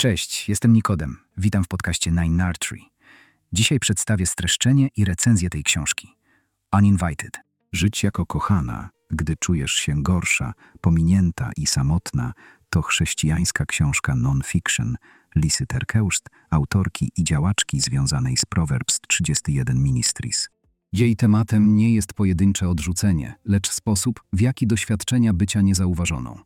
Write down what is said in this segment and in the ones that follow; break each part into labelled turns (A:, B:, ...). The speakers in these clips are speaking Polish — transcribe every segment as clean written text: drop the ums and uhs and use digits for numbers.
A: Cześć, jestem Nikodem. Witam w podcaście Nine Artery. Dzisiaj przedstawię streszczenie i recenzję tej książki. Uninvited. Żyć jako kochana, gdy czujesz się gorsza, pominięta i samotna, to chrześcijańska książka non-fiction Lisy Terkeurst, autorki i działaczki związanej z Proverbs 31 Ministries. Jej tematem nie jest pojedyncze odrzucenie, lecz sposób, w jaki doświadczenia bycia niezauważoną,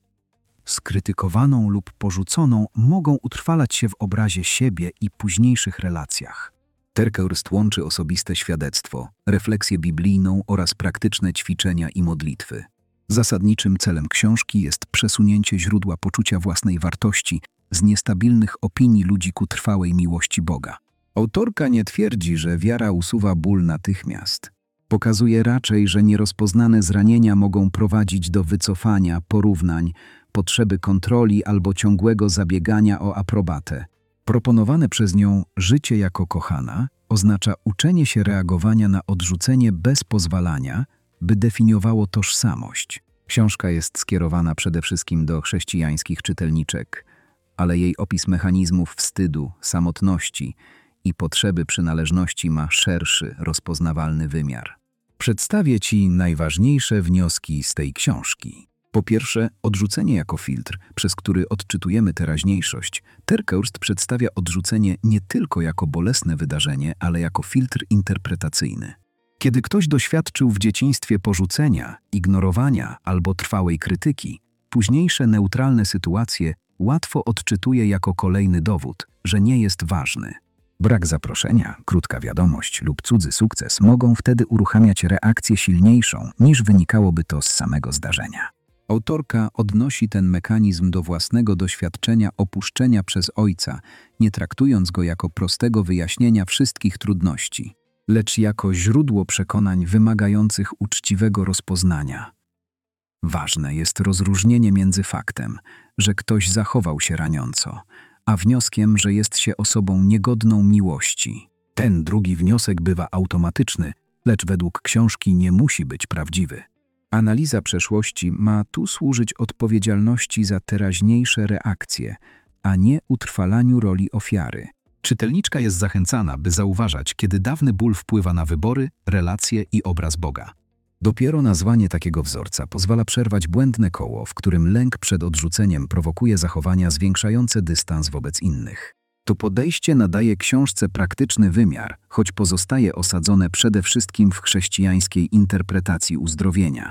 A: skrytykowaną lub porzuconą mogą utrwalać się w obrazie siebie i późniejszych relacjach. Terkeurst łączy osobiste świadectwo, refleksję biblijną oraz praktyczne ćwiczenia i modlitwy. Zasadniczym celem książki jest przesunięcie źródła poczucia własnej wartości z niestabilnych opinii ludzi ku trwałej miłości Boga. Autorka nie twierdzi, że wiara usuwa ból natychmiast. Pokazuje raczej, że nierozpoznane zranienia mogą prowadzić do wycofania, porównań, potrzeby kontroli albo ciągłego zabiegania o aprobatę. Proponowane przez nią życie jako kochana oznacza uczenie się reagowania na odrzucenie bez pozwalania, by definiowało tożsamość. Książka jest skierowana przede wszystkim do chrześcijańskich czytelniczek, ale jej opis mechanizmów wstydu, samotności i potrzeby przynależności ma szerszy, rozpoznawalny wymiar. Przedstawię Ci najważniejsze wnioski z tej książki. Po pierwsze, odrzucenie jako filtr, przez który odczytujemy teraźniejszość. Terkeurst przedstawia odrzucenie nie tylko jako bolesne wydarzenie, ale jako filtr interpretacyjny. Kiedy ktoś doświadczył w dzieciństwie porzucenia, ignorowania albo trwałej krytyki, późniejsze neutralne sytuacje łatwo odczytuje jako kolejny dowód, że nie jest ważny. Brak zaproszenia, krótka wiadomość lub cudzy sukces mogą wtedy uruchamiać reakcję silniejszą, niż wynikałoby to z samego zdarzenia. Autorka odnosi ten mechanizm do własnego doświadczenia opuszczenia przez ojca, nie traktując go jako prostego wyjaśnienia wszystkich trudności, lecz jako źródło przekonań wymagających uczciwego rozpoznania. Ważne jest rozróżnienie między faktem, że ktoś zachował się raniąco, a wnioskiem, że jest się osobą niegodną miłości. Ten drugi wniosek bywa automatyczny, lecz według książki nie musi być prawdziwy. Analiza przeszłości ma tu służyć odpowiedzialności za teraźniejsze reakcje, a nie utrwalaniu roli ofiary. Czytelniczka jest zachęcana, by zauważać, kiedy dawny ból wpływa na wybory, relacje i obraz Boga. Dopiero nazwanie takiego wzorca pozwala przerwać błędne koło, w którym lęk przed odrzuceniem prowokuje zachowania zwiększające dystans wobec innych. To podejście nadaje książce praktyczny wymiar, choć pozostaje osadzone przede wszystkim w chrześcijańskiej interpretacji uzdrowienia.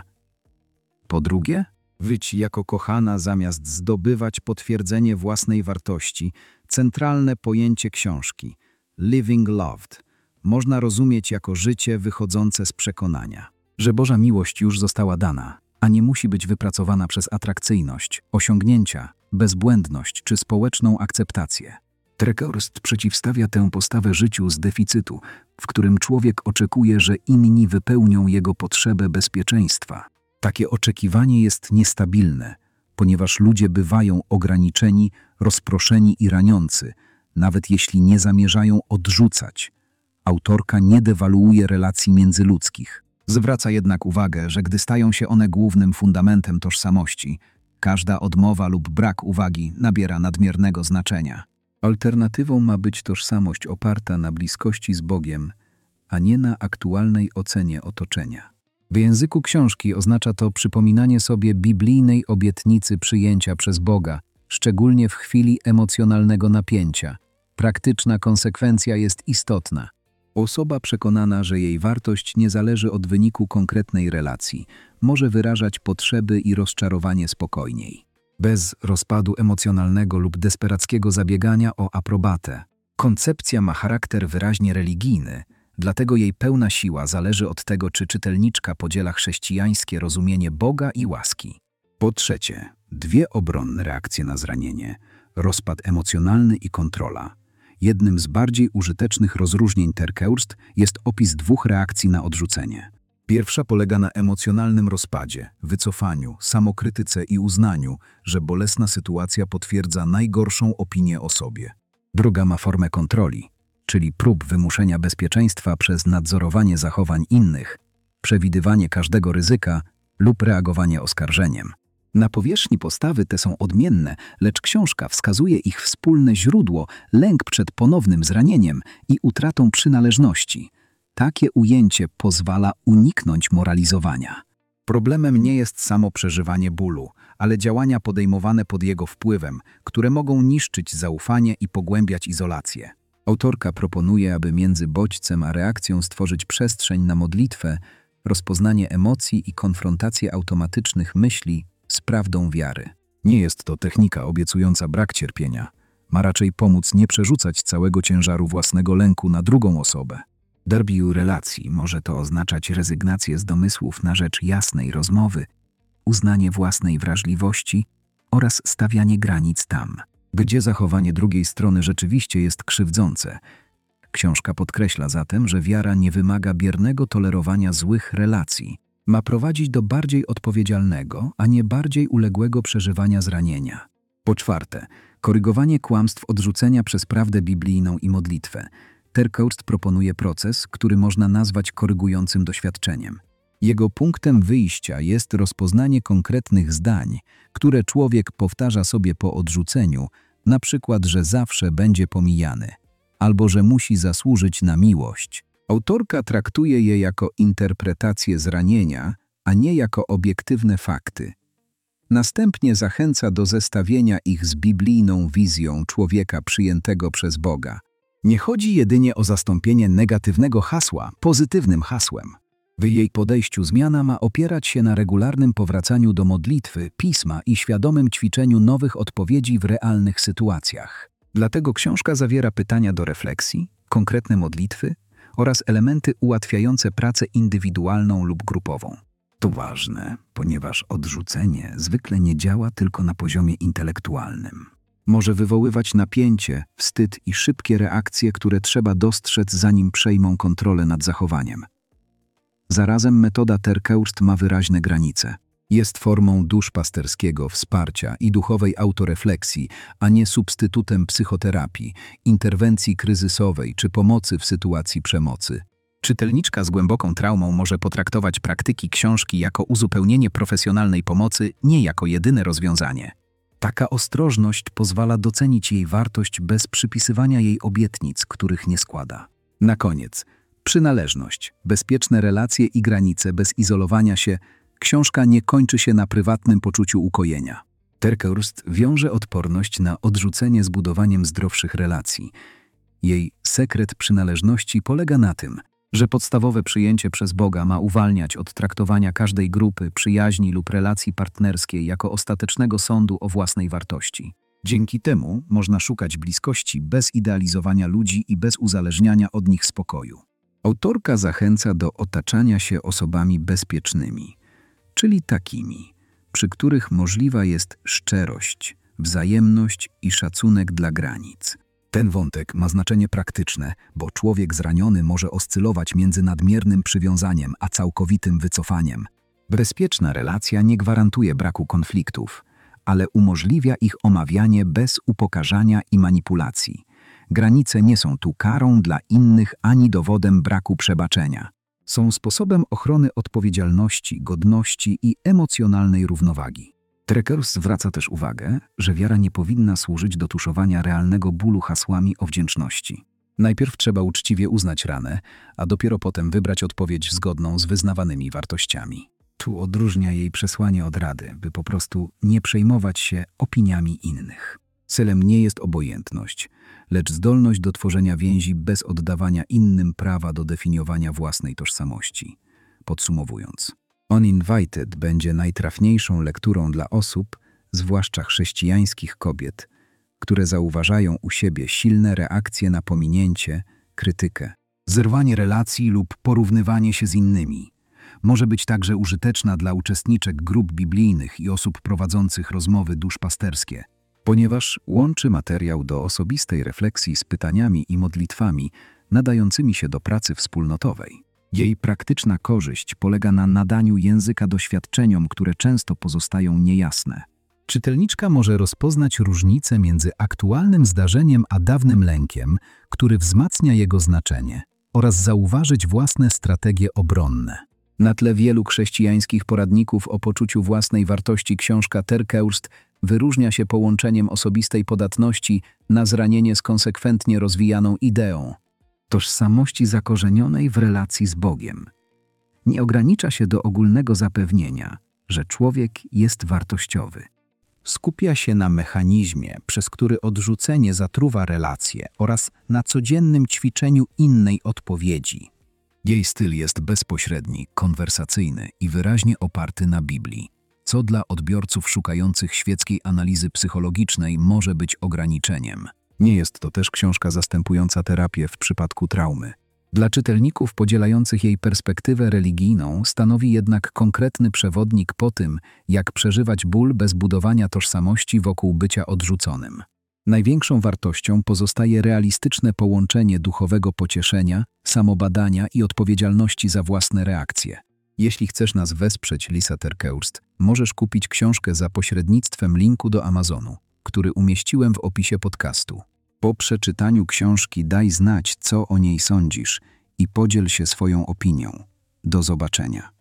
A: Po drugie, żyć jako kochana zamiast zdobywać potwierdzenie własnej wartości, centralne pojęcie książki Living Loved można rozumieć jako życie wychodzące z przekonania, że Boża miłość już została dana, a nie musi być wypracowana przez atrakcyjność, osiągnięcia, bezbłędność czy społeczną akceptację. Terkeurst przeciwstawia tę postawę życiu z deficytu, w którym człowiek oczekuje, że inni wypełnią jego potrzebę bezpieczeństwa. Takie oczekiwanie jest niestabilne, ponieważ ludzie bywają ograniczeni, rozproszeni i raniący, nawet jeśli nie zamierzają odrzucać. Autorka nie dewaluuje relacji międzyludzkich. Zwraca jednak uwagę, że gdy stają się one głównym fundamentem tożsamości, każda odmowa lub brak uwagi nabiera nadmiernego znaczenia. Alternatywą ma być tożsamość oparta na bliskości z Bogiem, a nie na aktualnej ocenie otoczenia. W języku książki oznacza to przypominanie sobie biblijnej obietnicy przyjęcia przez Boga, szczególnie w chwili emocjonalnego napięcia. Praktyczna konsekwencja jest istotna. Osoba przekonana, że jej wartość nie zależy od wyniku konkretnej relacji, może wyrażać potrzeby i rozczarowanie spokojniej, bez rozpadu emocjonalnego lub desperackiego zabiegania o aprobatę. Koncepcja ma charakter wyraźnie religijny, dlatego jej pełna siła zależy od tego, czy czytelniczka podziela chrześcijańskie rozumienie Boga i łaski. Po trzecie, dwie obronne reakcje na zranienie: rozpad emocjonalny i kontrola. Jednym z bardziej użytecznych rozróżnień Terkeurst jest opis dwóch reakcji na odrzucenie. Pierwsza polega na emocjonalnym rozpadzie, wycofaniu, samokrytyce i uznaniu, że bolesna sytuacja potwierdza najgorszą opinię o sobie. Druga ma formę kontroli, czyli prób wymuszenia bezpieczeństwa przez nadzorowanie zachowań innych, przewidywanie każdego ryzyka lub reagowanie oskarżeniem. Na powierzchni postawy te są odmienne, lecz książka wskazuje ich wspólne źródło, lęk przed ponownym zranieniem i utratą przynależności. Takie ujęcie pozwala uniknąć moralizowania. Problemem nie jest samo przeżywanie bólu, ale działania podejmowane pod jego wpływem, które mogą niszczyć zaufanie i pogłębiać izolację. Autorka proponuje, aby między bodźcem a reakcją stworzyć przestrzeń na modlitwę, rozpoznanie emocji i konfrontację automatycznych myśli z prawdą wiary. Nie jest to technika obiecująca brak cierpienia. Ma raczej pomóc nie przerzucać całego ciężaru własnego lęku na drugą osobę. Derbiu relacji może to oznaczać rezygnację z domysłów na rzecz jasnej rozmowy, uznanie własnej wrażliwości oraz stawianie granic tam, gdzie zachowanie drugiej strony rzeczywiście jest krzywdzące. Książka podkreśla zatem, że wiara nie wymaga biernego tolerowania złych relacji. Ma prowadzić do bardziej odpowiedzialnego, a nie bardziej uległego przeżywania zranienia. Po czwarte, korygowanie kłamstw odrzucenia przez prawdę biblijną i modlitwę. Terkeurst proponuje proces, który można nazwać korygującym doświadczeniem. Jego punktem wyjścia jest rozpoznanie konkretnych zdań, które człowiek powtarza sobie po odrzuceniu, na przykład, że zawsze będzie pomijany, albo że musi zasłużyć na miłość. Autorka traktuje je jako interpretację zranienia, a nie jako obiektywne fakty. Następnie zachęca do zestawienia ich z biblijną wizją człowieka przyjętego przez Boga. Nie chodzi jedynie o zastąpienie negatywnego hasła pozytywnym hasłem. W jej podejściu zmiana ma opierać się na regularnym powracaniu do modlitwy, pisma i świadomym ćwiczeniu nowych odpowiedzi w realnych sytuacjach. Dlatego książka zawiera pytania do refleksji, konkretne modlitwy oraz elementy ułatwiające pracę indywidualną lub grupową. To ważne, ponieważ odrzucenie zwykle nie działa tylko na poziomie intelektualnym. Może wywoływać napięcie, wstyd i szybkie reakcje, które trzeba dostrzec, zanim przejmą kontrolę nad zachowaniem. Zarazem metoda Terkeurst ma wyraźne granice. Jest formą duszpasterskiego wsparcia i duchowej autorefleksji, a nie substytutem psychoterapii, interwencji kryzysowej czy pomocy w sytuacji przemocy. Czytelniczka z głęboką traumą może potraktować praktyki książki jako uzupełnienie profesjonalnej pomocy, nie jako jedyne rozwiązanie. Taka ostrożność pozwala docenić jej wartość bez przypisywania jej obietnic, których nie składa. Na koniec, przynależność, bezpieczne relacje i granice bez izolowania się. Książka nie kończy się na prywatnym poczuciu ukojenia. Terkeurst wiąże odporność na odrzucenie z budowaniem zdrowszych relacji. Jej sekret przynależności polega na tym, że podstawowe przyjęcie przez Boga ma uwalniać od traktowania każdej grupy, przyjaźni lub relacji partnerskiej jako ostatecznego sądu o własnej wartości. Dzięki temu można szukać bliskości bez idealizowania ludzi i bez uzależniania od nich spokoju. Autorka zachęca do otaczania się osobami bezpiecznymi, czyli takimi, przy których możliwa jest szczerość, wzajemność i szacunek dla granic. Ten wątek ma znaczenie praktyczne, bo człowiek zraniony może oscylować między nadmiernym przywiązaniem a całkowitym wycofaniem. Bezpieczna relacja nie gwarantuje braku konfliktów, ale umożliwia ich omawianie bez upokarzania i manipulacji. Granice nie są tu karą dla innych ani dowodem braku przebaczenia. Są sposobem ochrony odpowiedzialności, godności i emocjonalnej równowagi. Terkeurst zwraca też uwagę, że wiara nie powinna służyć do tuszowania realnego bólu hasłami o wdzięczności. Najpierw trzeba uczciwie uznać ranę, a dopiero potem wybrać odpowiedź zgodną z wyznawanymi wartościami. Tu odróżnia jej przesłanie od rady, by po prostu nie przejmować się opiniami innych. Celem nie jest obojętność, lecz zdolność do tworzenia więzi bez oddawania innym prawa do definiowania własnej tożsamości. Podsumowując, Uninvited będzie najtrafniejszą lekturą dla osób, zwłaszcza chrześcijańskich kobiet, które zauważają u siebie silne reakcje na pominięcie, krytykę, zerwanie relacji lub porównywanie się z innymi. Może być także użyteczna dla uczestniczek grup biblijnych i osób prowadzących rozmowy duszpasterskie, ponieważ łączy materiał do osobistej refleksji z pytaniami i modlitwami nadającymi się do pracy wspólnotowej. Jej praktyczna korzyść polega na nadaniu języka doświadczeniom, które często pozostają niejasne. Czytelniczka może rozpoznać różnicę między aktualnym zdarzeniem a dawnym lękiem, który wzmacnia jego znaczenie, oraz zauważyć własne strategie obronne. Na tle wielu chrześcijańskich poradników o poczuciu własnej wartości książka Terkeurst wyróżnia się połączeniem osobistej podatności na zranienie z konsekwentnie rozwijaną ideą tożsamości zakorzenionej w relacji z Bogiem. Nie ogranicza się do ogólnego zapewnienia, że człowiek jest wartościowy. Skupia się na mechanizmie, przez który odrzucenie zatruwa relacje oraz na codziennym ćwiczeniu innej odpowiedzi. Jej styl jest bezpośredni, konwersacyjny i wyraźnie oparty na Biblii, co dla odbiorców szukających świeckiej analizy psychologicznej może być ograniczeniem. Nie jest to też książka zastępująca terapię w przypadku traumy. Dla czytelników podzielających jej perspektywę religijną stanowi jednak konkretny przewodnik po tym, jak przeżywać ból bez budowania tożsamości wokół bycia odrzuconym. Największą wartością pozostaje realistyczne połączenie duchowego pocieszenia, samobadania i odpowiedzialności za własne reakcje. Jeśli chcesz nas wesprzeć, Lisa Terkeurst, możesz kupić książkę za pośrednictwem linku do Amazonu, który umieściłem w opisie podcastu. Po przeczytaniu książki daj znać, co o niej sądzisz i podziel się swoją opinią. Do zobaczenia.